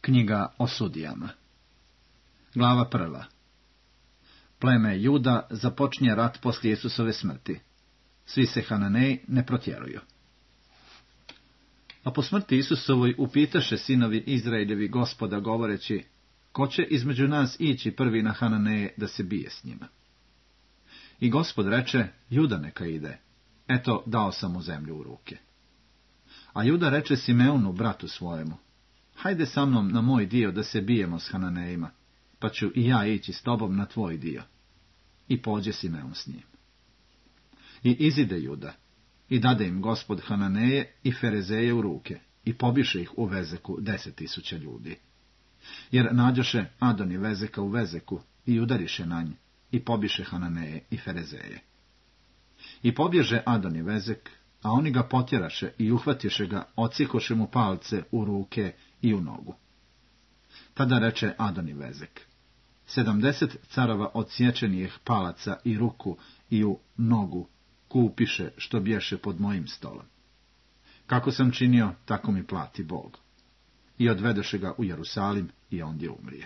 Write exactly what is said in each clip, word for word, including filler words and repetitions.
Knjiga o sudijama. Glava prva. Pleme Juda započinje rat poslije Isusove smrti. Svi se Hananeji ne protjeruju. A po smrti Isusovoj upitaše sinovi Izraeljevi Gospoda govoreći, ko će između nas ići prvi na Hananeje da se bije s njima? I Gospod reče, Juda neka ide. Eto, dao sam mu zemlju u ruke. A Juda reče Simeonu, bratu svojemu, hajde sa mnom na moj dio da se bijemo s Hananejima, pa ću i ja ići s tobom na tvoj dio. I pođe Simeon s njim. I izide Juda, i dade im Gospod Hananeje i Ferezeje u ruke, i pobiše ih u Vezeku deset tisuća ljudi. Jer nađoše Adoni Vezeka u Vezeku, i udariše na nj, i pobiše Hananeje i Ferezeje. I pobježe Adoni Vezek, a oni ga potjeraše i uhvatiše ga, odsjehoše mu palce u ruke i u nogu. Tada reče Adoni Vezek, sedamdeset carava odsječenih palaca i ruku i u nogu kupiše što bješe pod mojim stolom. Kako sam činio, tako mi plati Bog. I odvedeše ga u Jerusalim i ondje umrije.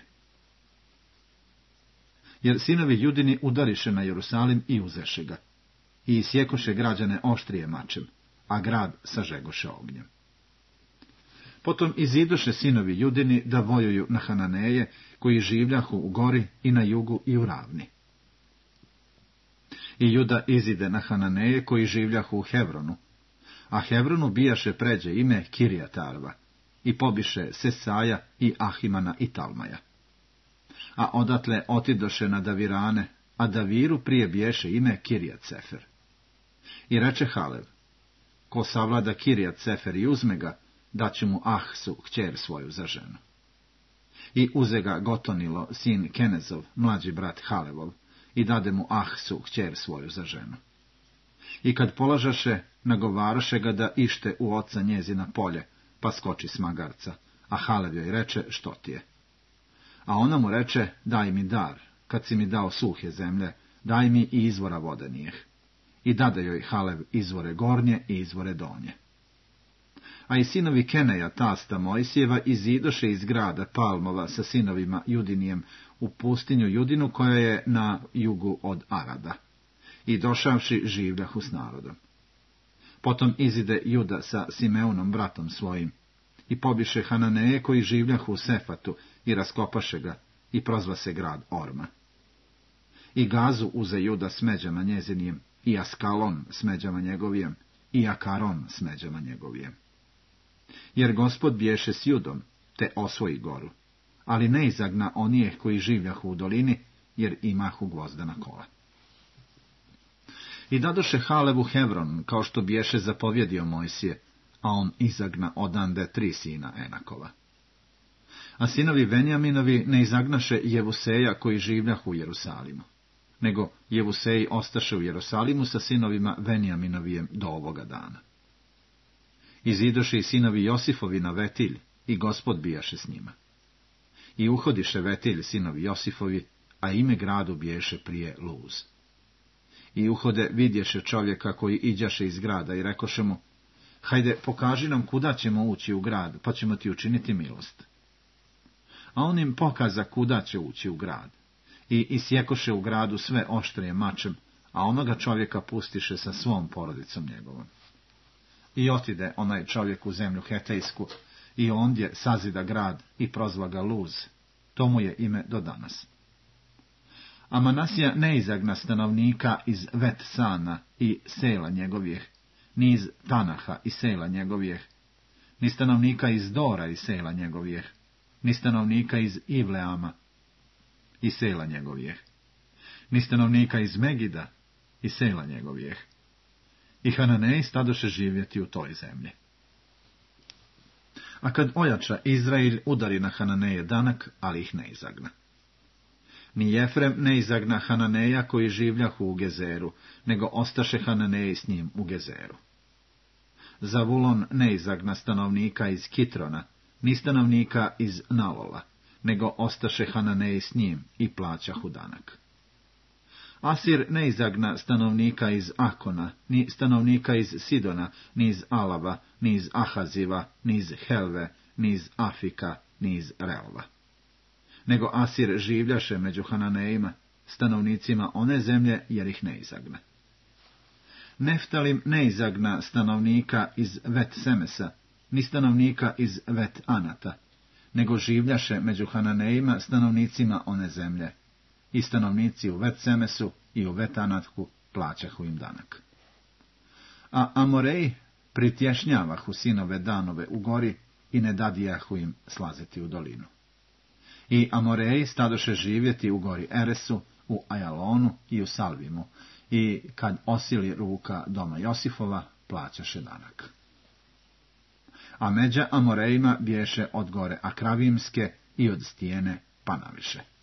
Jer sinovi Judini udariše na Jerusalim i uzeše ga. I isjekoše građane oštrije mačem, a grad sažegoše ognjem. Potom izidoše sinovi Judini da vojuju na Hananeje, koji življahu u gori i na jugu i u ravni. I Juda izide na Hananeje, koji življahu u Hevronu, a Hevronu bijaše pređe ime Kirjatarva, i pobiše Sesaja i Ahimana i Talmaja. A odatle otidoše na Davirane, a Daviru prije biješe ime Kirjat Sefer. I reče Halev, ko savlada Kirjat Sefer i uzme ga, daće mu Ahsu, kćer svoju za ženu. I uze ga Gotonilo, sin Kenezov, mlađi brat Halevov, i dade mu Ahsu, kćer svoju za ženu. I kad polažaše, nagovaraše ga da ište u oca njezina polje, pa skoči s magarca, a Halev joj reče, što ti je? A ona mu reče, daj mi dar, kad si mi dao suhe zemlje, daj mi i izvora vodenijeh. I dade joj Halev izvore gornje i izvore donje. A i sinovi Keneja, tasta Mojsijeva, izidoše iz grada Palmova sa sinovima Judinijem u pustinju Judinu, koja je na jugu od Arada. I došavši življahu s narodom. Potom izide Juda sa Simeonom, bratom svojim, i pobiše Hananeje, koji življahu u Sefatu, i raskopaše ga, i prozva se grad Orma. I Gazu uze Juda s međama njezinijem, i Askalon s međama njegovijem, i Akaron s međama njegovijem. Jer Gospod biješe s Judom, te osvoji goru, ali ne izagna onijeh koji življahu u dolini, jer imahu gvozdana kola. I dadoše Halevu Hevron, kao što biješe zapovjedio Mojsije, a on izagna odande tri sina Enakova. A sinovi Venjaminovi ne izagnaše Jevuseja, koji življahu u Jerusalimu, nego Jevuseji ostaše u Jerusalimu sa sinovima Venjaminovijem do ovoga dana. Izidoše i sinovi Josifovi na Vetilj, i Gospod bijaše s njima. I uhodiše Vetilj sinovi Josifovi, a ime gradu biješe prije Luz. I uhode vidješe čovjeka koji iđaše iz grada i rekoše mu, hajde pokaži nam kuda ćemo ući u grad, pa ćemo ti učiniti milost. A on im pokaza kuda će ući u grad. I isjekoše u gradu sve oštrije mačem, a onoga čovjeka pustiše sa svom porodicom njegovom. I otide onaj čovjek u zemlju Hetejsku, i ondje sazida grad i prozva ga Luz. To mu je ime do danas. A Manasija ne izagna stanovnika iz Vetsana i sela njegovih, ni iz Tanaha i sela njegovih, ni stanovnika iz Dora i sela njegovih, ni stanovnika iz Ivleama i sela njegovih, ni stanovnika iz Megida i sela njegovih. I Hananeji stadoše živjeti u toj zemlji. A kad ojača Izrael, udari na Hananeje danak, ali ih ne izagna. Ni Jefrem ne izagna Hananeja, koji življahu u Gezeru, nego ostaše Hananeji s njim u Gezeru. Zavulon ne izagna stanovnika iz Kitrona, ni stanovnika iz Nalola, nego ostaše Hananeji s njim i plaćahu danak. Asir ne izagna stanovnika iz Akona, ni stanovnika iz Sidona, ni iz Alava, ni iz Ahaziva, ni iz Helve, ni iz Afika, niz reova. Nego Asir življaše među Hananejima, stanovnicima one zemlje, jer ih ne izagna. Neftalim ne izagna stanovnika iz Vet Semesa, ni stanovnika iz Vet Anata, nego življaše među Hananejima, stanovnicima one zemlje, i stanovnici u Vet Semesu i u Vet Anatku plaćahu im danak. A Amoreji pritješnjavahu sinove Danove u gori i ne dadijahu im slaziti u dolinu. I Amoreji stadoše živjeti u gori Eresu, u Ajalonu i u Salvimu, i kad osili ruka doma Josifova, plaćaše danak. A međa Amorejima bješe od gore Akravimske i od stijene pa naviše.